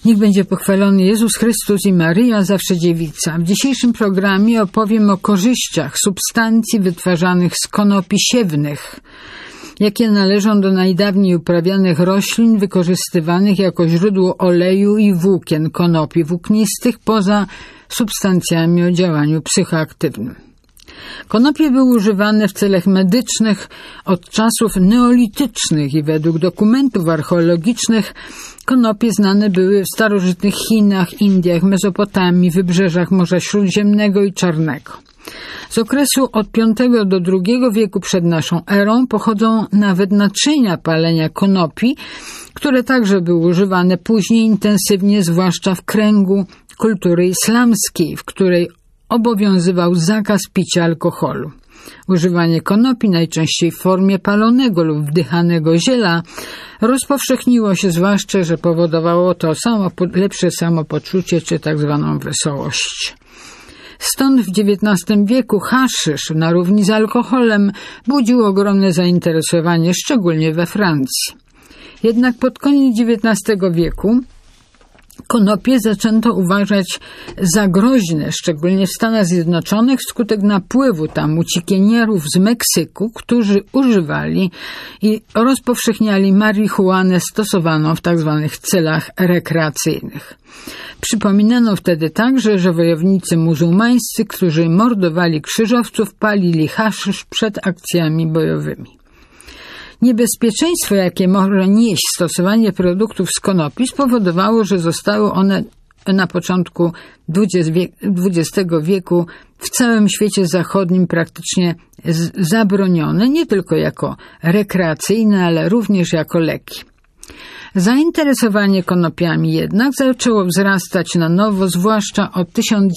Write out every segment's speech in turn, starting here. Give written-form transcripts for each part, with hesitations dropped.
Niech będzie pochwalony Jezus Chrystus i Maryja, zawsze dziewica. W dzisiejszym programie opowiem o korzyściach substancji wytwarzanych z konopi siewnych, jakie należą do najdawniej uprawianych roślin wykorzystywanych jako źródło oleju i włókien konopi włóknistych poza substancjami o działaniu psychoaktywnym. Konopie były używane w celach medycznych od czasów neolitycznych i według dokumentów archeologicznych konopie znane były w starożytnych Chinach, Indiach, Mezopotamii, wybrzeżach Morza Śródziemnego i Czarnego. Z okresu od V do II wieku przed naszą erą pochodzą nawet naczynia palenia konopi, które także były używane później intensywnie, zwłaszcza w kręgu kultury islamskiej, w której obowiązywał zakaz picia alkoholu. Używanie konopi, najczęściej w formie palonego lub wdychanego ziela, rozpowszechniło się zwłaszcza, że powodowało to lepsze samopoczucie czy tak zwaną wesołość. Stąd w XIX wieku haszysz na równi z alkoholem budził ogromne zainteresowanie, szczególnie we Francji. Jednak pod koniec XIX wieku konopie zaczęto uważać za groźne, szczególnie w Stanach Zjednoczonych, wskutek napływu tam uciekinierów z Meksyku, którzy używali i rozpowszechniali marihuanę stosowaną w tzw. celach rekreacyjnych. Przypominano wtedy także, że wojownicy muzułmańscy, którzy mordowali krzyżowców, palili haszysz przed akcjami bojowymi. Niebezpieczeństwo, jakie może nieść stosowanie produktów z spowodowało, że zostały one na początku XX wieku w całym świecie zachodnim praktycznie zabronione, nie tylko jako rekreacyjne, ale również jako leki. Zainteresowanie konopiami jednak zaczęło wzrastać na nowo, zwłaszcza od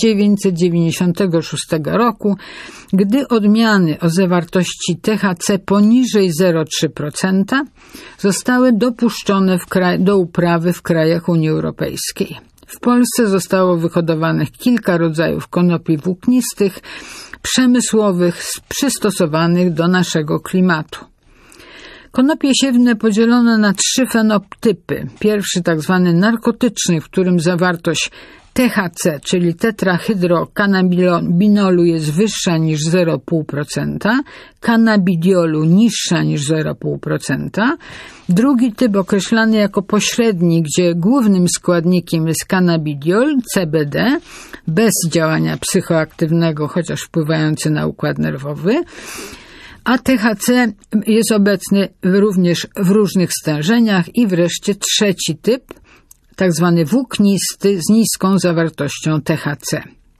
1996 roku, gdy odmiany o zawartości THC poniżej 0,3% zostały dopuszczone do uprawy w krajach Unii Europejskiej. W Polsce zostało wyhodowanych kilka rodzajów konopi włóknistych, przemysłowych, przystosowanych do naszego klimatu. Konopie siewne podzielono na 3 fenotypy. Pierwszy tzw. narkotyczny, w którym zawartość THC, czyli tetrahydrokannabinolu, jest wyższa niż 0,5%, cannabidiolu niższa niż 0,5%. Drugi typ określany jako pośredni, gdzie głównym składnikiem jest cannabidiol, CBD, bez działania psychoaktywnego, chociaż wpływający na układ nerwowy. A THC jest obecny również w różnych stężeniach. I wreszcie trzeci typ, tak zwany włóknisty z niską zawartością THC.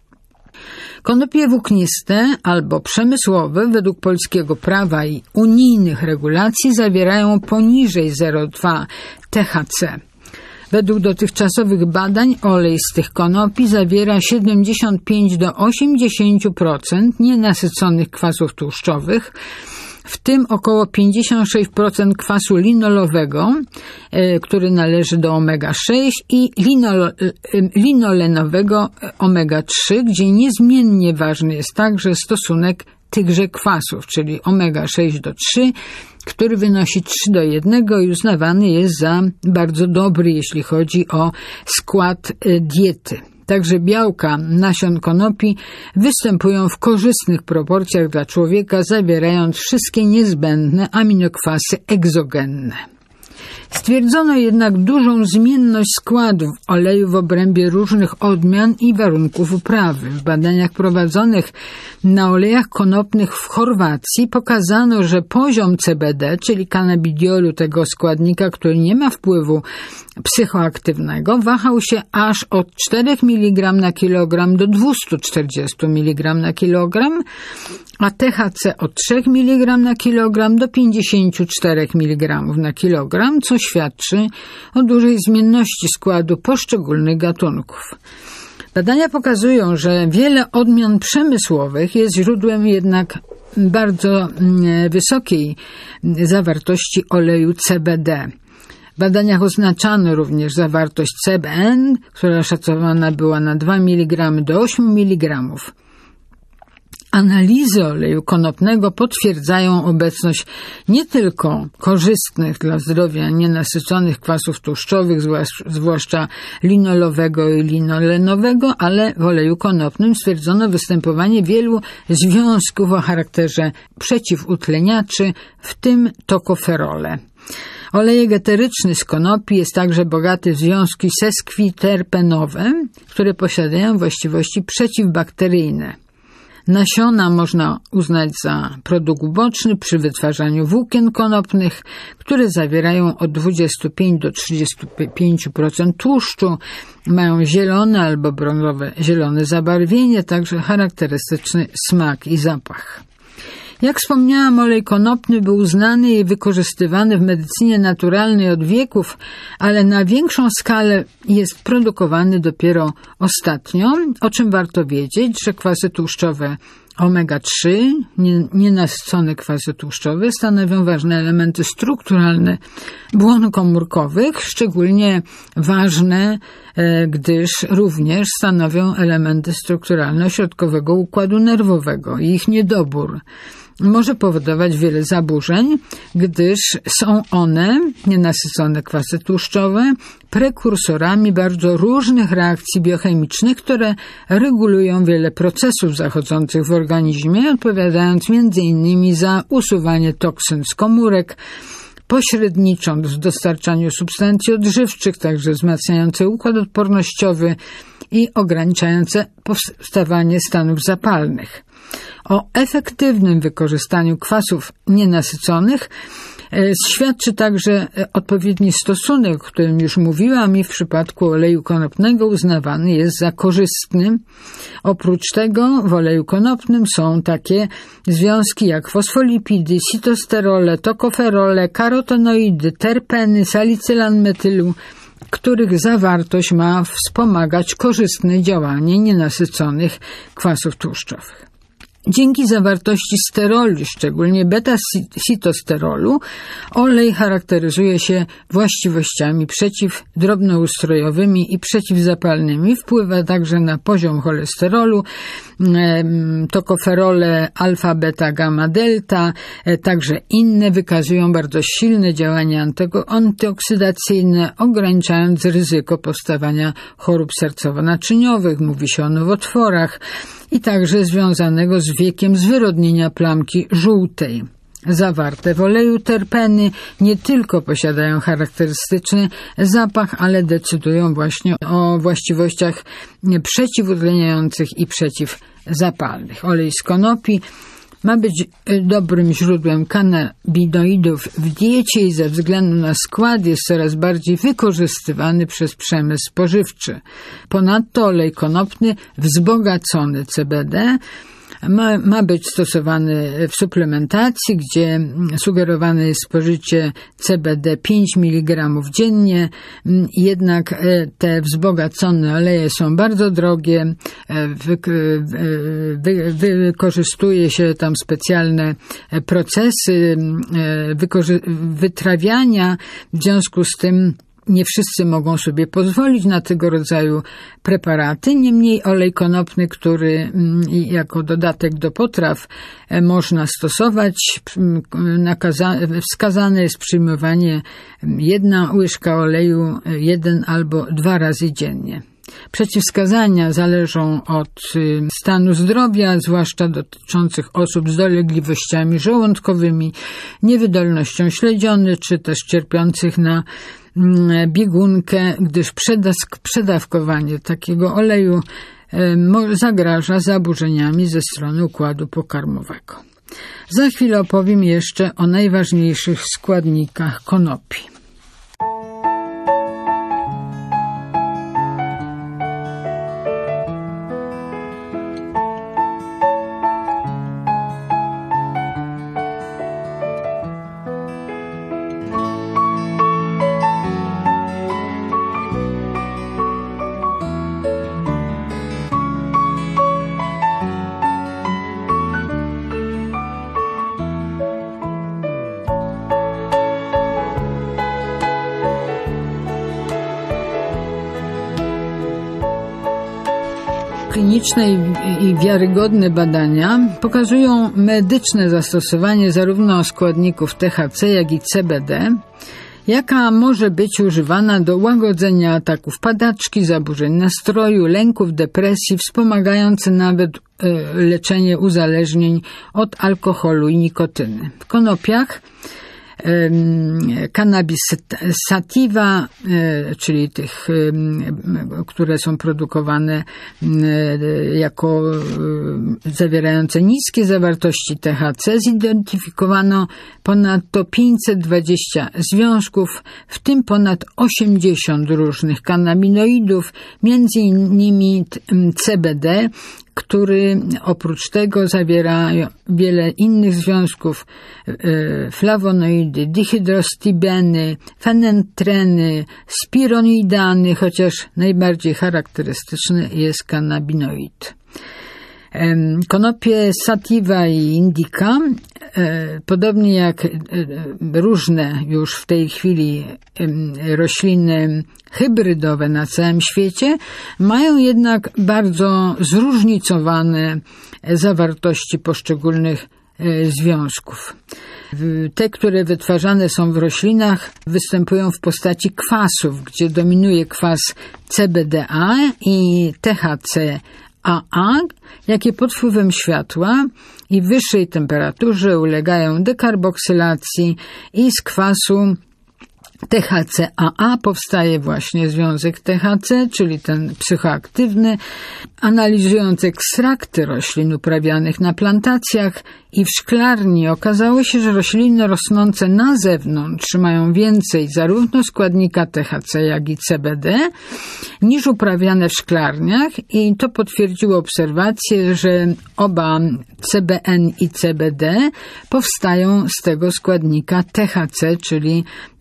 Konopie włókniste albo przemysłowe według polskiego prawa i unijnych regulacji zawierają poniżej 0,2 THC. Według dotychczasowych badań olej z tych konopi zawiera 75 do 80% nienasyconych kwasów tłuszczowych, w tym około 56% kwasu linolowego, który należy do omega-6 i linolenowego omega-3, gdzie niezmiennie ważny jest także stosunek tychże kwasów, czyli omega-6 do 3, który wynosi 3 do 1 i uznawany jest za bardzo dobry, jeśli chodzi o skład diety. Także białka nasion konopi występują w korzystnych proporcjach dla człowieka, zawierając wszystkie niezbędne aminokwasy egzogenne. Stwierdzono jednak dużą zmienność składów oleju w obrębie różnych odmian i warunków uprawy. W badaniach prowadzonych na olejach konopnych w Chorwacji pokazano, że poziom CBD, czyli cannabidiolu, tego składnika, który nie ma wpływu psychoaktywnego, wahał się aż od 4 mg na kilogram do 240 mg na kilogram, a THC od 3 mg na kilogram do 54 mg na kilogram, co świadczy o dużej zmienności składu poszczególnych gatunków. Badania pokazują, że wiele odmian przemysłowych jest źródłem jednak bardzo wysokiej zawartości oleju CBD. W badaniach oznaczano również zawartość CBN, która szacowana była na 2 mg do 8 mg. Analizy oleju konopnego potwierdzają obecność nie tylko korzystnych dla zdrowia nienasyconych kwasów tłuszczowych, zwłaszcza linolowego i linolenowego, ale w oleju konopnym stwierdzono występowanie wielu związków o charakterze przeciwutleniaczy, w tym tokoferole. Olejek eteryczny z konopi jest także bogaty w związki seskwiterpenowe, które posiadają właściwości przeciwbakteryjne. Nasiona można uznać za produkt uboczny przy wytwarzaniu włókien konopnych, które zawierają od 25 do 35% tłuszczu, mają zielone albo brązowe-zielone zabarwienie, także charakterystyczny smak i zapach. Jak wspomniałam, olej konopny był znany i wykorzystywany w medycynie naturalnej od wieków, ale na większą skalę jest produkowany dopiero ostatnio, o czym warto wiedzieć, że kwasy tłuszczowe omega-3, nienasycone kwasy tłuszczowe, stanowią ważne elementy strukturalne błon komórkowych, szczególnie ważne, gdyż również stanowią elementy strukturalne ośrodkowego układu nerwowego i ich niedobór może powodować wiele zaburzeń, gdyż są one, nienasycone kwasy tłuszczowe, prekursorami bardzo różnych reakcji biochemicznych, które regulują wiele procesów zachodzących w organizmie, odpowiadając m.in. za usuwanie toksyn z komórek, pośrednicząc w dostarczaniu substancji odżywczych, także wzmacniające układ odpornościowy i ograniczające powstawanie stanów zapalnych. O efektywnym wykorzystaniu kwasów nienasyconych świadczy także odpowiedni stosunek, o którym już mówiłam, i w przypadku oleju konopnego uznawany jest za korzystny. Oprócz tego w oleju konopnym są takie związki jak fosfolipidy, sitosterole, tokoferole, karotenoidy, terpeny, salicylan metylu, których zawartość ma wspomagać korzystne działanie nienasyconych kwasów tłuszczowych. Dzięki zawartości steroli, szczególnie beta-sitosterolu, olej charakteryzuje się właściwościami przeciwdrobnoustrojowymi i przeciwzapalnymi. Wpływa także na poziom cholesterolu, tokoferole alfa, beta, gamma, delta, także inne wykazują bardzo silne działanie antyoksydacyjne, ograniczając ryzyko powstawania chorób sercowo-naczyniowych, mówi się o nowotworach, i także związanego z wiekiem zwyrodnienia plamki żółtej. Zawarte w oleju terpeny nie tylko posiadają charakterystyczny zapach, ale decydują właśnie o właściwościach przeciwutleniających i przeciwzapalnych. Olej z konopi ma być dobrym źródłem kanabinoidów w diecie i ze względu na skład jest coraz bardziej wykorzystywany przez przemysł spożywczy. Ponadto olej konopny wzbogacony CBD ma być stosowany w suplementacji, gdzie sugerowane jest spożycie CBD 5 mg dziennie, jednak te wzbogacone oleje są bardzo drogie, wykorzystuje się tam specjalne procesy wytrawiania, w związku z tym nie wszyscy mogą sobie pozwolić na tego rodzaju preparaty. Niemniej olej konopny, który jako dodatek do potraw można stosować, wskazane jest przyjmowanie 1 łyżka oleju 1 albo 2 razy dziennie. Przeciwwskazania zależą od stanu zdrowia, zwłaszcza dotyczących osób z dolegliwościami żołądkowymi, niewydolnością śledziony, czy też cierpiących na biegunkę, gdyż przedawkowanie takiego oleju zagraża zaburzeniami ze strony układu pokarmowego. Za chwilę opowiem jeszcze o najważniejszych składnikach konopi. kliniczne i wiarygodne badania pokazują medyczne zastosowanie zarówno składników THC, jak i CBD, jaka może być używana do łagodzenia ataków padaczki, zaburzeń nastroju, lęków, depresji, wspomagając nawet leczenie uzależnień od alkoholu i nikotyny. W konopiach cannabis sativa, czyli tych, które są produkowane jako zawierające niskie zawartości THC, zidentyfikowano ponadto 520 związków, w tym ponad 80 różnych kannabinoidów, między innymi CBD, który oprócz tego zawiera wiele innych związków, flawonoidy, dihydrostibeny, fenentreny, spironidany, chociaż najbardziej charakterystyczny jest kannabinoid. Konopie sativa i indica, podobnie jak różne już w tej chwili rośliny hybrydowe na całym świecie, mają jednak bardzo zróżnicowane zawartości poszczególnych związków. Te, które wytwarzane są w roślinach, występują w postaci kwasów, gdzie dominuje kwas CBDA i THC-AA, jakie pod wpływem światła i wyższej temperaturze ulegają dekarboksylacji i z kwasu THC-AA powstaje właśnie związek THC, czyli ten psychoaktywny. Analizując ekstrakty roślin uprawianych na plantacjach i w szklarni okazało się, że rośliny rosnące na zewnątrz mają więcej zarówno składnika THC, jak i CBD niż uprawiane w szklarniach i to potwierdziło obserwację, że oba CBN i CBD powstają z tego składnika THC, czyli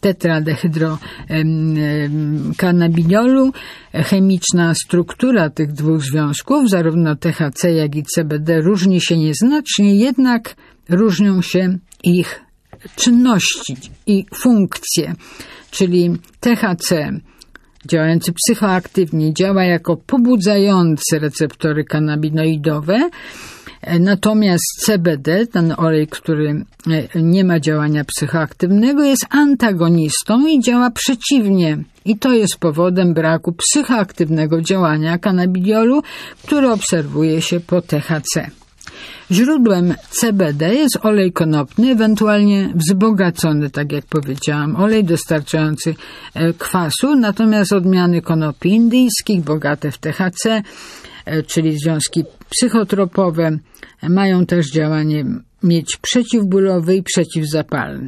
tetradehydrokannabinolu. Chemiczna struktura tych dwóch związków, zarówno THC, jak i CBD, różni się nieznacznie, jednak różnią się ich czynności i funkcje, czyli THC działający psychoaktywnie działa jako pobudzający receptory kannabinoidowe, natomiast CBD, ten olej, który nie ma działania psychoaktywnego, jest antagonistą i działa przeciwnie. I to jest powodem braku psychoaktywnego działania kannabidiolu, który obserwuje się po THC. Źródłem CBD jest olej konopny, ewentualnie wzbogacony, tak jak powiedziałam, olej dostarczający kwasu, natomiast odmiany konopi indyjskich, bogate w THC, czyli związki psychotropowe, mają też działanie mieć przeciwbólowe i przeciwzapalne.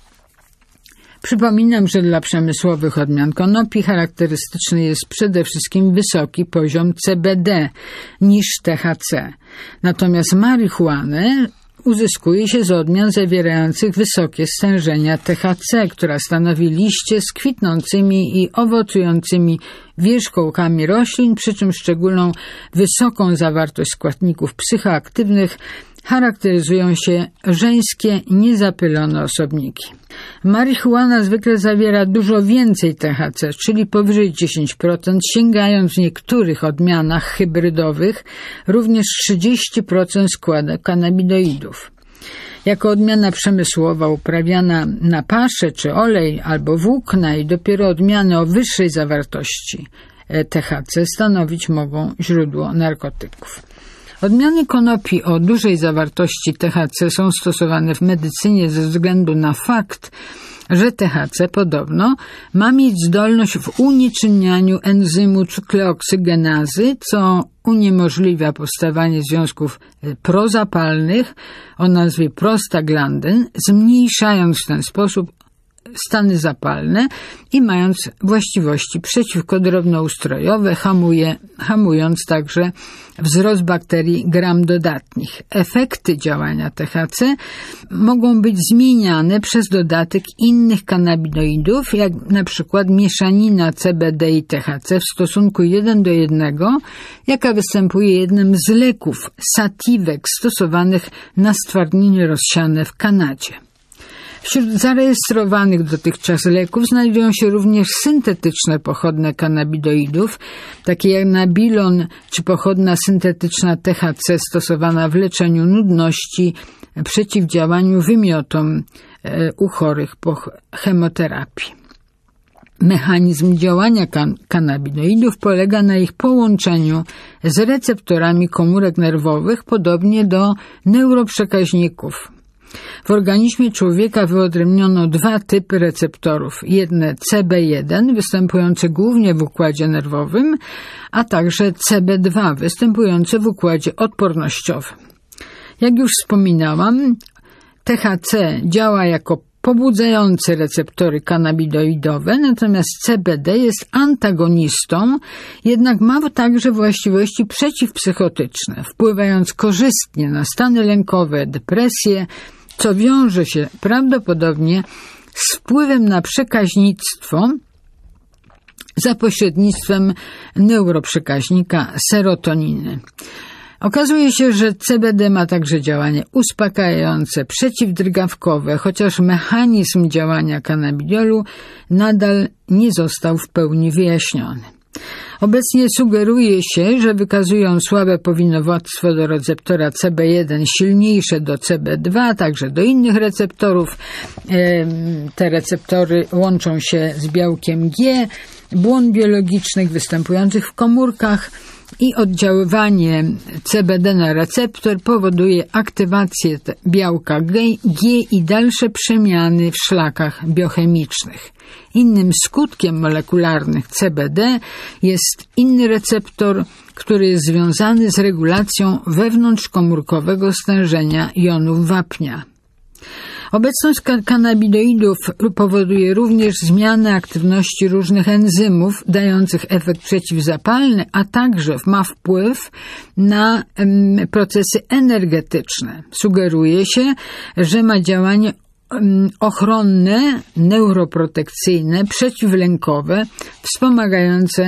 Przypominam, że dla przemysłowych odmian konopi charakterystyczny jest przede wszystkim wysoki poziom CBD niż THC. Natomiast marihuanę uzyskuje się z odmian zawierających wysokie stężenia THC, która stanowi liście z kwitnącymi i owocującymi wierzchołkami roślin, przy czym szczególną wysoką zawartość składników psychoaktywnych charakteryzują się żeńskie, niezapylone osobniki. Marihuana zwykle zawiera dużo więcej THC, czyli powyżej 10%, sięgając w niektórych odmianach hybrydowych również 30% składek kannabinoidów. Jako odmiana przemysłowa uprawiana na paszę czy olej albo włókna i dopiero odmiany o wyższej zawartości THC stanowić mogą źródło narkotyków. Odmiany konopi o dużej zawartości THC są stosowane w medycynie ze względu na fakt, że THC podobno ma mieć zdolność w unieczynnianiu enzymu cukleoksygenazy, co uniemożliwia powstawanie związków prozapalnych o nazwie prostaglandyn, zmniejszając w ten sposób stany zapalne i mając właściwości przeciwkodrobnoustrojowe, hamując także wzrost bakterii gram dodatnich. Efekty działania THC mogą być zmieniane przez dodatek innych kannabinoidów, jak na przykład mieszanina CBD i THC w stosunku 1:1, jaka występuje jednym z leków sativek stosowanych na stwardnienie rozsiane w Kanadzie. Wśród zarejestrowanych dotychczas leków znajdują się również syntetyczne pochodne kannabidoidów, takie jak nabilon czy pochodna syntetyczna THC stosowana w leczeniu nudności, przeciwdziałaniu wymiotom u chorych po chemoterapii. Mechanizm działania kannabidoidów polega na ich połączeniu z receptorami komórek nerwowych, podobnie do neuroprzekaźników. W organizmie człowieka wyodrębniono 2 typy receptorów. Jedne CB1, występujące głównie w układzie nerwowym, a także CB2, występujące w układzie odpornościowym. Jak już wspominałam, THC działa jako pobudzające receptory kannabidoidowe, natomiast CBD jest antagonistą, jednak ma także właściwości przeciwpsychotyczne, wpływając korzystnie na stany lękowe, depresję, co wiąże się prawdopodobnie z wpływem na przekaźnictwo za pośrednictwem neuroprzekaźnika serotoniny. Okazuje się, że CBD ma także działanie uspokajające, przeciwdrgawkowe, chociaż mechanizm działania kannabidiolu nadal nie został w pełni wyjaśniony. Obecnie sugeruje się, że wykazują słabe powinowactwo do receptora CB1, silniejsze do CB2, a także do innych receptorów. Te receptory łączą się z białkiem G, błon biologicznych występujących w komórkach, i oddziaływanie CBD na receptor powoduje aktywację białka G i dalsze przemiany w szlakach biochemicznych. Innym skutkiem molekularnych CBD jest inny receptor, który jest związany z regulacją wewnątrzkomórkowego stężenia jonów wapnia. Obecność kannabidoidów powoduje również zmianę aktywności różnych enzymów dających efekt przeciwzapalny, a także ma wpływ na procesy energetyczne. Sugeruje się, że ma działanie ochronne, neuroprotekcyjne, przeciwlękowe, wspomagające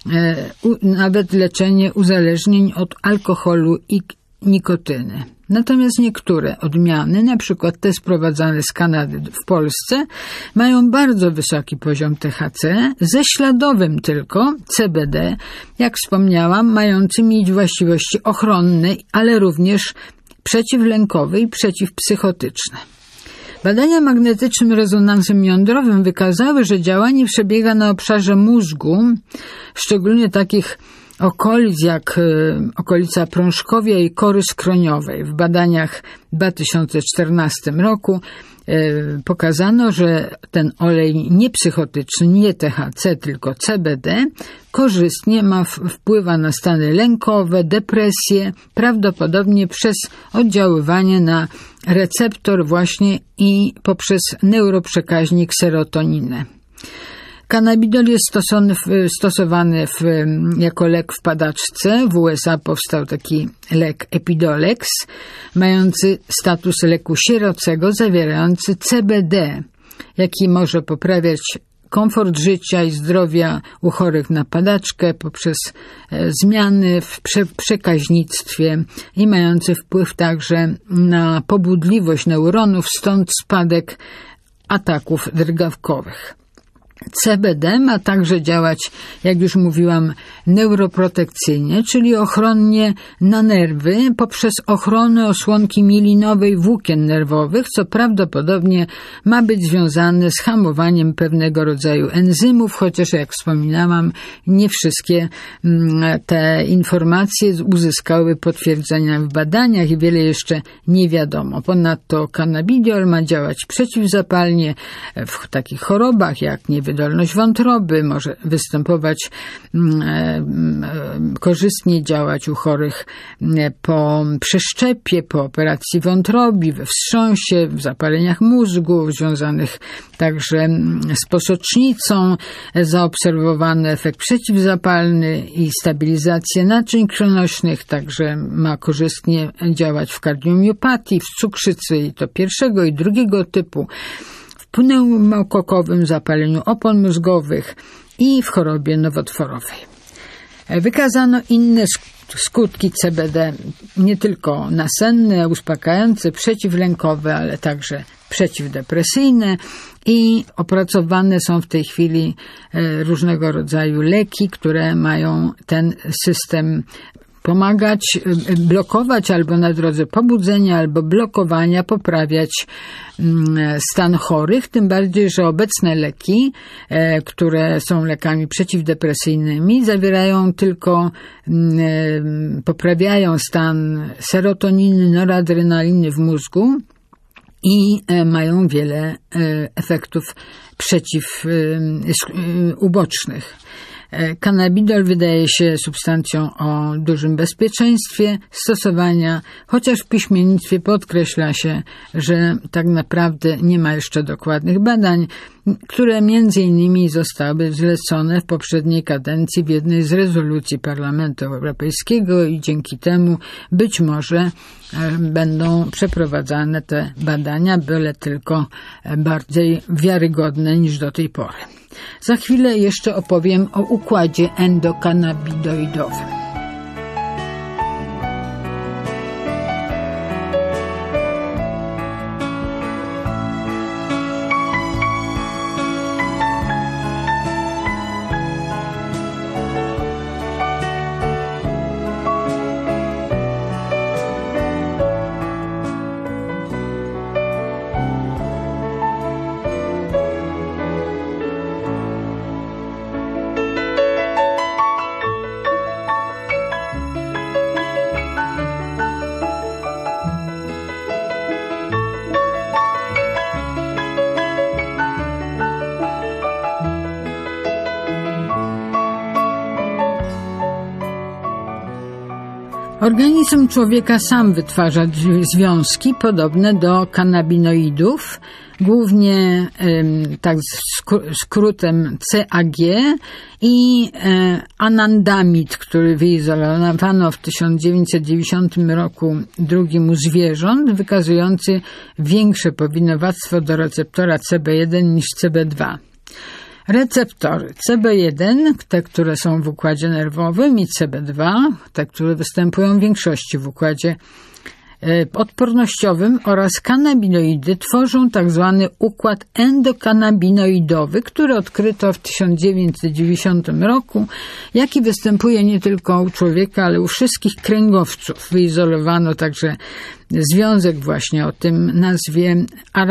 nawet leczenie uzależnień od alkoholu i nikotyny. Natomiast niektóre odmiany, na przykład te sprowadzane z Kanady w Polsce, mają bardzo wysoki poziom THC, ze śladowym tylko CBD, jak wspomniałam, mający mieć właściwości ochronne, ale również przeciwlękowe i przeciwpsychotyczne. Badania magnetycznym rezonansem jądrowym wykazały, że działanie przebiega na obszarze mózgu, szczególnie takich okolic jak okolica prążkowia i kory skroniowej. W badaniach w 2014 roku pokazano, że ten olej niepsychotyczny, nie THC, tylko CBD, korzystnie wpływa na stany lękowe, depresję, prawdopodobnie przez oddziaływanie na receptor właśnie i poprzez neuroprzekaźnik serotoninę. Kannabidol jest stosowany jako lek w padaczce. W USA powstał taki lek Epidiolex, mający status leku sierocego, zawierający CBD, jaki może poprawiać komfort życia i zdrowia u chorych na padaczkę poprzez zmiany w przekaźnictwie i mający wpływ także na pobudliwość neuronów, stąd spadek ataków drgawkowych. CBD ma także działać, jak już mówiłam, neuroprotekcyjnie, czyli ochronnie na nerwy poprzez ochronę osłonki mielinowej włókien nerwowych, co prawdopodobnie ma być związane z hamowaniem pewnego rodzaju enzymów, chociaż jak wspominałam, nie wszystkie te informacje uzyskały potwierdzenia w badaniach i wiele jeszcze nie wiadomo. Ponadto kannabidiol ma działać przeciwzapalnie w takich chorobach jak niewydolność wątroby, może występować, korzystnie działać u chorych po przeszczepie, po operacji wątrobi, we wstrząsie, w zapaleniach mózgu, związanych także z posocznicą, zaobserwowany efekt przeciwzapalny i stabilizację naczyń krwionośnych, także ma korzystnie działać w kardiomiopatii, w cukrzycy i to pierwszego i drugiego typu, w pneumokokowym zapaleniu opon mózgowych i w chorobie nowotworowej. Wykazano inne skutki CBD, nie tylko nasenne, uspokajające, przeciwlękowe, ale także przeciwdepresyjne i opracowane są w tej chwili różnego rodzaju leki, które mają ten system pomagać, blokować albo na drodze pobudzenia, albo blokowania, poprawiać stan chorych, tym bardziej, że obecne leki, które są lekami przeciwdepresyjnymi, zawierają tylko, poprawiają stan serotoniny, noradrenaliny w mózgu i mają wiele efektów ubocznych. Kanabidol wydaje się substancją o dużym bezpieczeństwie stosowania, chociaż w piśmiennictwie podkreśla się, że tak naprawdę nie ma jeszcze dokładnych badań, które między innymi zostały zlecone w poprzedniej kadencji w jednej z rezolucji Parlamentu Europejskiego i dzięki temu być może będą przeprowadzane te badania, byle tylko bardziej wiarygodne niż do tej pory. Za chwilę jeszcze opowiem o układzie endokanabidoidowym. Organizm człowieka sam wytwarza związki podobne do kanabinoidów, głównie tak skrótem CAG i anandamid, który wyizolowano w 1990 roku drugiemu zwierząt, wykazujący większe powinowactwo do receptora CB1 niż CB2. Receptory CB1, te, które są w układzie nerwowym, i CB2, te, które występują w większości w układzie odpornościowym, oraz kanabinoidy tworzą tzw. układ endokanabinoidowy, który odkryto w 1990 roku, jaki występuje nie tylko u człowieka, ale u wszystkich kręgowców. Wyizolowano także związek właśnie o tym nazwie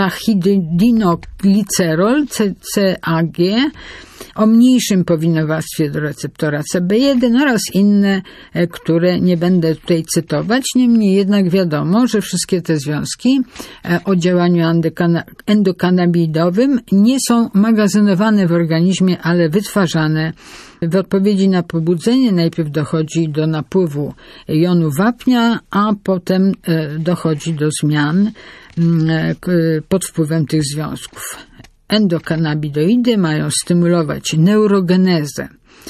arachidinoglicerol, CAG, o mniejszym powinowactwie do receptora CB1 oraz inne, które nie będę tutaj cytować. Niemniej jednak wiadomo, że wszystkie te związki o działaniu endokanabidowym nie są magazynowane w organizmie, ale wytwarzane w odpowiedzi na pobudzenie. Najpierw dochodzi do napływu jonu wapnia, a potem dochodzi do zmian pod wpływem tych związków. Endokanabidoidy mają stymulować neurogenezę,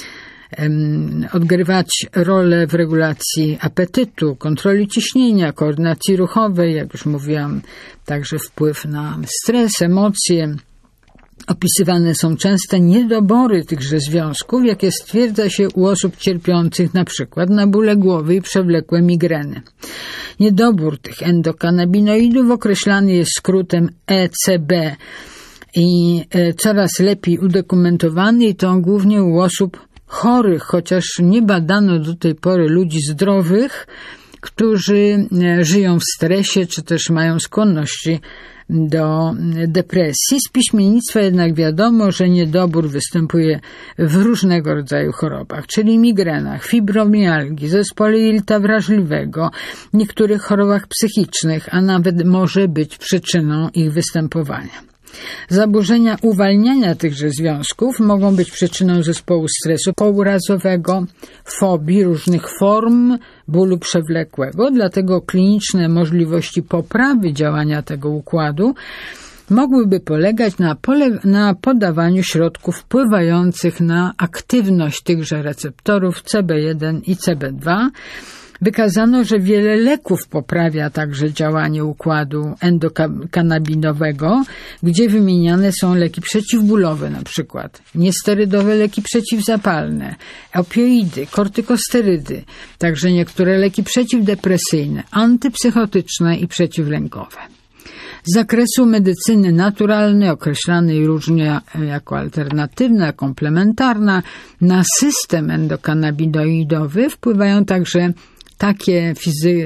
odgrywać rolę w regulacji apetytu, kontroli ciśnienia, koordynacji ruchowej, jak już mówiłam, także wpływ na stres, emocje. Opisywane są częste niedobory tychże związków, jakie stwierdza się u osób cierpiących na przykład na bóle głowy i przewlekłe migreny. Niedobór tych endokanabinoidów określany jest skrótem ECB i coraz lepiej udokumentowany, i to głównie u osób chorych, chociaż nie badano do tej pory ludzi zdrowych, którzy żyją w stresie czy też mają skłonności do depresji. Z piśmiennictwa jednak wiadomo, że niedobór występuje w różnego rodzaju chorobach, czyli migrenach, fibromialgii, zespole jelita wrażliwego, niektórych chorobach psychicznych, a nawet może być przyczyną ich występowania. Zaburzenia uwalniania tychże związków mogą być przyczyną zespołu stresu pourazowego, fobii, różnych form bólu przewlekłego, dlatego kliniczne możliwości poprawy działania tego układu mogłyby polegać na podawaniu środków wpływających na aktywność tychże receptorów CB1 i CB2. Wykazano, że wiele leków poprawia także działanie układu endokanabinowego, gdzie wymieniane są leki przeciwbólowe, na przykład niesterydowe leki przeciwzapalne, opioidy, kortykosterydy, także niektóre leki przeciwdepresyjne, antypsychotyczne i przeciwlękowe. Z zakresu medycyny naturalnej, określanej różnie jako alternatywna, komplementarna, na system endokanabidoidowy wpływają także takie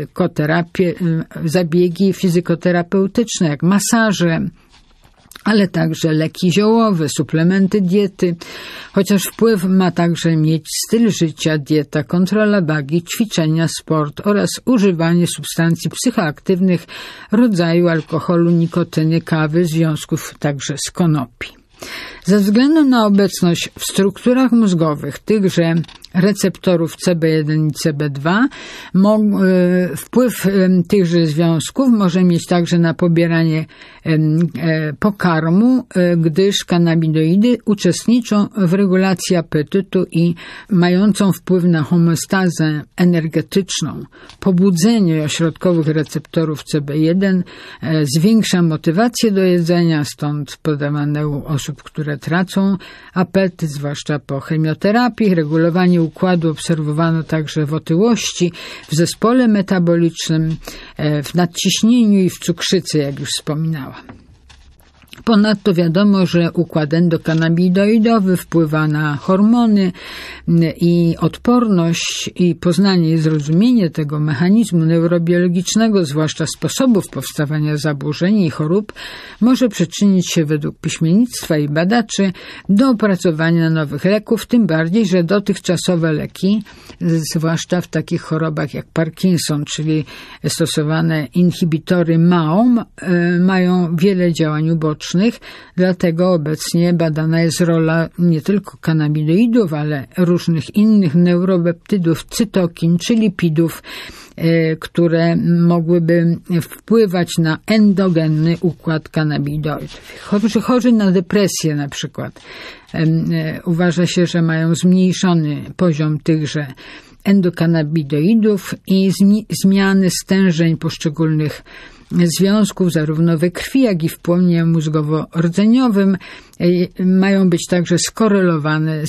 zabiegi fizykoterapeutyczne jak masaże, ale także leki ziołowe, suplementy diety, chociaż wpływ ma także mieć styl życia, dieta, kontrola wagi, ćwiczenia, sport oraz używanie substancji psychoaktywnych rodzaju alkoholu, nikotyny, kawy, związków także z konopi. Ze względu na obecność w strukturach mózgowych tychże receptorów CB1 i CB2 wpływ tychże związków może mieć także na pobieranie pokarmu, gdyż kanabidoidy uczestniczą w regulacji apetytu i mającą wpływ na homeostazę energetyczną. Pobudzenie ośrodkowych receptorów CB1 zwiększa motywację do jedzenia, stąd podawane u osób, które tracą apetyt, zwłaszcza po chemioterapii. Regulowanie układu obserwowano także w otyłości, w zespole metabolicznym, w nadciśnieniu i w cukrzycy, jak już wspominałam. Ponadto wiadomo, że układ endokanabidoidowy wpływa na hormony i odporność i poznanie i zrozumienie tego mechanizmu neurobiologicznego, zwłaszcza sposobów powstawania zaburzeń i chorób, może przyczynić się według piśmiennictwa i badaczy do opracowania nowych leków, tym bardziej, że dotychczasowe leki, zwłaszcza w takich chorobach jak Parkinson, czyli stosowane inhibitory MAO, mają wiele działań ubocznych. Dlatego obecnie badana jest rola nie tylko kanabidoidów, ale różnych innych neuropeptydów, cytokin czy lipidów, które mogłyby wpływać na endogenny układ kanabidoidów. Chorzy na depresję na przykład uważa się, że mają zmniejszony poziom tychże endokanabidoidów i zmiany stężeń poszczególnych związków zarówno we krwi, jak i w płonie mózgowo-rdzeniowym mają być także skorelowane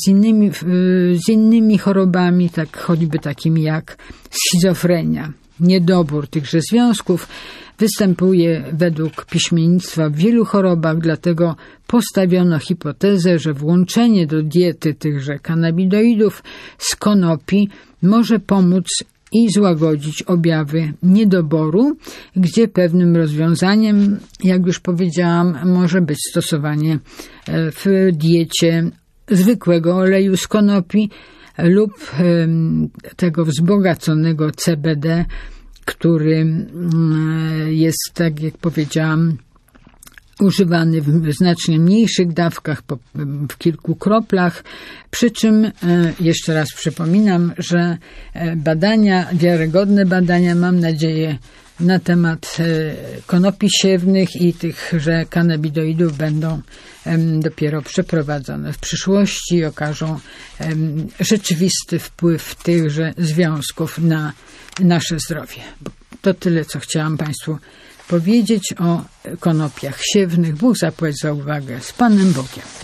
z innymi chorobami, tak choćby takimi jak schizofrenia. Niedobór tychże związków występuje według piśmiennictwa w wielu chorobach, dlatego postawiono hipotezę, że włączenie do diety tychże kanabidoidów z konopi może pomóc i złagodzić objawy niedoboru, gdzie pewnym rozwiązaniem, jak już powiedziałam, może być stosowanie w diecie zwykłego oleju z konopi lub tego wzbogaconego CBD, który jest, tak jak powiedziałam, używany w znacznie mniejszych dawkach, w kilku kroplach, przy czym jeszcze raz przypominam, że wiarygodne badania, mam nadzieję, na temat konopi siewnych i tychże kanabidoidów będą dopiero przeprowadzone w przyszłości i okażą rzeczywisty wpływ tychże związków na nasze zdrowie. To tyle, co chciałam Państwu powiedzieć o konopiach siewnych. Bóg zapłać za uwagę. Z Panem Bogiem.